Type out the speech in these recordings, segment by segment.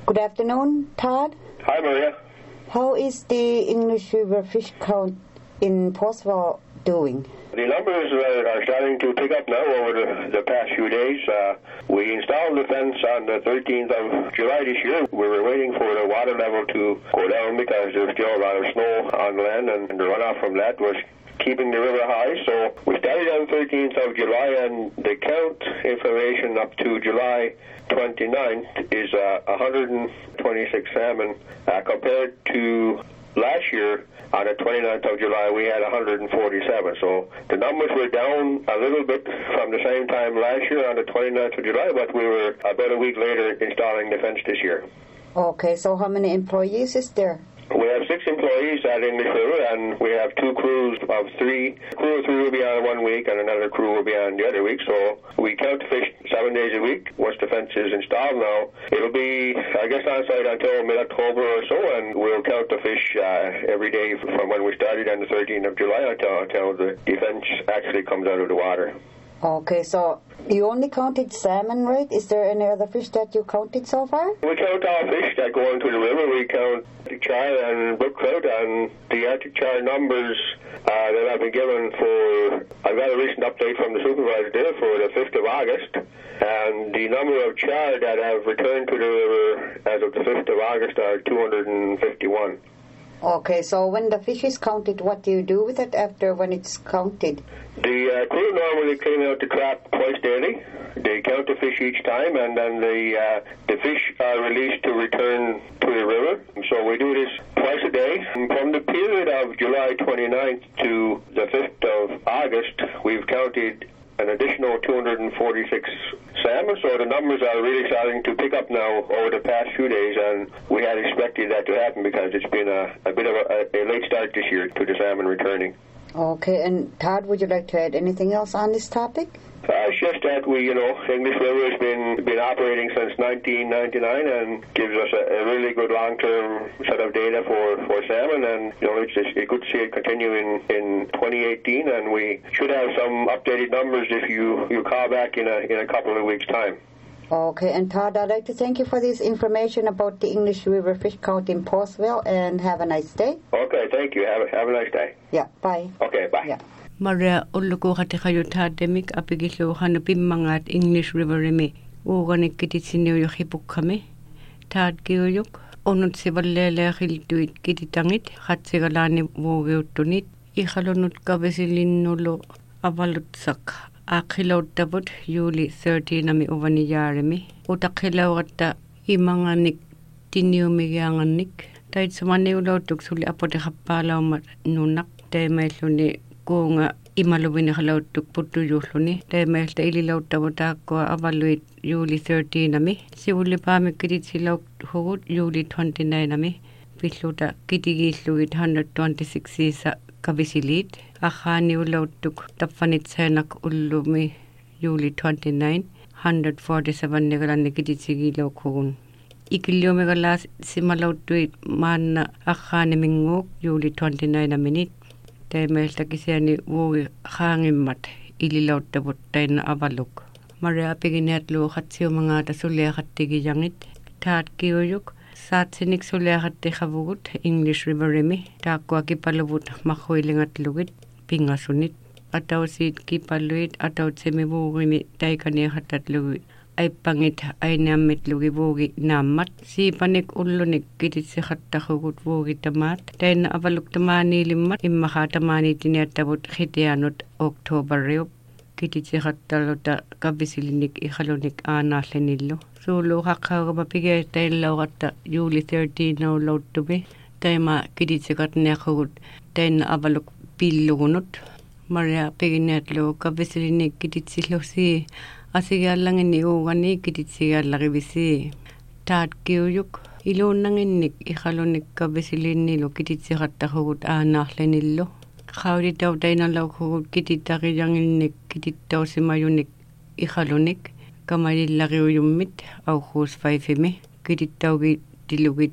Good afternoon, Todd. Hi, Maria. How is the English River fish count in Postville doing? The numbers are starting to pick up now over the past few days. We installed the fence on the 13th of July this year. We were waiting for the water level to go down because there's still a lot of snow on land, and the runoff from that was keeping the river high. So we started on the 13th of July, and the count information up to July 29th is 126 salmon compared to last year. On the 29th of July, we had 147. So the numbers were down a little bit from the same time last year on the 29th of July, but we were about a week later installing the fence this year. Okay, so how many employees is there? We have 6 employees at English River, and we have 2 crews of 3. Crew of 3 will be on 1 week, and another crew will be on the other week. So we count the fish 7 days a week. Once the fence is installed now, it'll be, I guess, on site until mid-October or so, and we'll count the fish every day from when we started on the 13th of July until the fence actually comes out of the water. Okay, so you only counted salmon, right? Is there any other fish that you counted so far? We count all fish that go into the river. We count Arctic char and brook trout, and the Arctic char numbers that I've been given for, I've got a recent update from the supervisor there for the 5th of August, and the number of char that have returned to the river as of the 5th of August are 251. Okay, so when the fish is counted, what do you do with it after when it's counted? The crew normally clean out the trap twice daily. They count the fish each time, and then the fish are released to return to the river. So we do this twice a day. And from the period of July 29th to the 5th of August, we've counted an additional 246 salmon, so the numbers are really starting to pick up now over the past few days, and we had expected that to happen because it's been a bit of a late start this year to the salmon returning. Okay, and Todd, would you like to add anything else on this topic? It's just that English River has been operating since 1999 and gives us a really good long-term set of data for salmon, and it's good to see it continuing in 2018, and we should have some updated numbers if you call back in a couple of weeks' time. Okay, and Todd, I'd like to thank you for this information about the English River fish count in Postville, and have a nice day. Okay, thank you. Have a nice day. Yeah, bye. Okay, bye. Yeah. Maria ulluko khati khayo tademik apigilo khana pimmangat English River remi uganik kititsinyo yo hipukkame tad kiyuk onut siballele khiltuit kititangit khatsigalani wogeuttunit ikhalonut kabesilinnulo avalutsak akhilautabut Juli 13 nami uvani yaremi utakhilawata imanganik tiniumiganganik tait samani ulautuk suli apote khappalawmat nunak taimailuni kuunga imaluvini halautuk putuyuhluni taimailta ililauttavutaakkoa avaluit Juli 13 nami sivulipaamik kititsilauk hugut Juli 29 nami pilluta kitigilluit 126 isa kavisilit akhani ulautuk tappanitsainak ullumi Juli 29 147 negalanni kititsigilawuk hugun ikilliumegala simalautuit maanna akhani minguk Juli 29 naminit taimailta kisiani vugi khangimmat ililauttavut taina avaluk Maria piginatlu khatsiumangata suliakhattigiyangit taat kiyuyuk saatsinik suliakhatti khavugut English River remi taakwa kipaluvut makhuilingatlugit pingasunit atausit kipaluit atautsemivuugimi taikani khattatlugit aipangit ainamit lugivugi nammat siipanik ullunik kititsikhattahugut vugi tamat taina avaluk tamani limmat immaha tamani tiniattavut khitianut October riup kititsikhattaluta kavisilinik ikhalunik aanaallenillu suulu haqqaugama pige taillaugatta Juli 13 naulauttumi taima kititsikatniakhugut taina avaluk pillugunut Maria piginatlu kavisilinik kititsillusi asigallanginni uugani kititsigallagivisi taat kiyuyuk iluunnanginnik ikhalunik kavisilinnilu kititsikhattahugut aanaallenillu khawditautainalauhugut kititaqiyanginnik kitittausimayunik ikhalunik kamalillagiyummit aukhus 5imi kitittaugi tilugit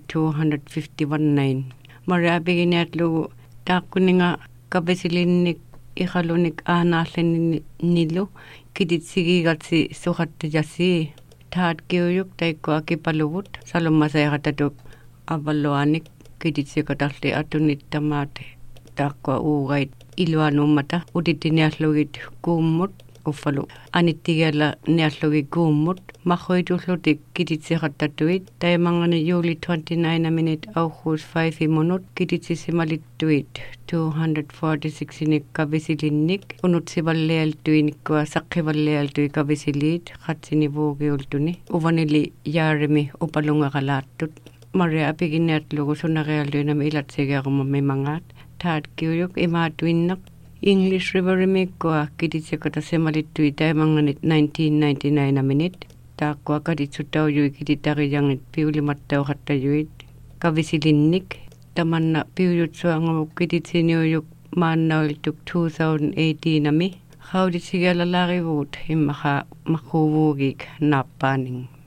251 Maria piginatlu taaqkuninga kavisilinnik ikhalunik aanaallenillu kititsigigati suqattijasi taat kiuyuk taikko akipaluvut salummasayaqatatuk avalluanik kititsikotallii atunittamaat taaqqua uurait iluanummata utitiniallugit kuummut uffalu anittigala niallugit kuummut marruitullutik kititsiqattatuit taimangani juuli 29 minute August 5 minut kititisisimalittuit 246 inikka visilinnik unutsivallialtuinikkua saqqivallialtui kavisiliit qatsinivuugiultuni uvanili yaarimi upalungaqalaattut Maria apiginniatlugu sunarialtuinami ilatsigeerumami mangaat taat kiuyuk imaatuinnaq English Riverimikkua kititsikotasimmalittui taimangani 1999 minute taaqqua katitsutaujui kititarijangit piulimattauqattajuit kavisilinnik tamanna piujutsuangamuk kititsiniujuk maannauiltuk 2018 ami qauditsigalaarivuut immaqa maqquvuugik naappaaning